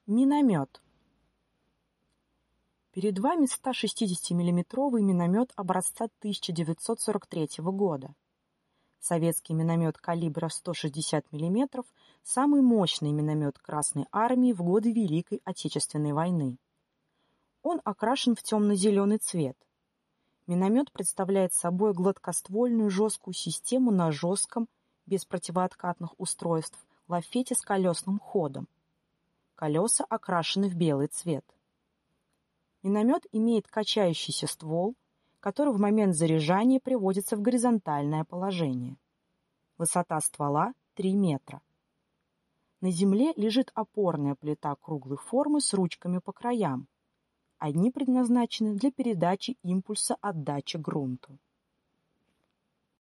Миномет. Перед вами 160-миллиметровый миномет образца 1943 года. Советский миномет калибра 160 мм – самый мощный миномет Красной Армии в годы Великой Отечественной войны. Он окрашен в темно-зеленый цвет. Миномет представляет собой гладкоствольную жесткую систему на жестком, без противооткатных устройств, лафете с колесным ходом. Колеса окрашены в белый цвет. Миномет имеет качающийся ствол, который в момент заряжания приводится в горизонтальное положение. Высота ствола 3 метра. На земле лежит опорная плита круглой формы с ручками по краям. Одни предназначены для передачи импульса отдачи грунту.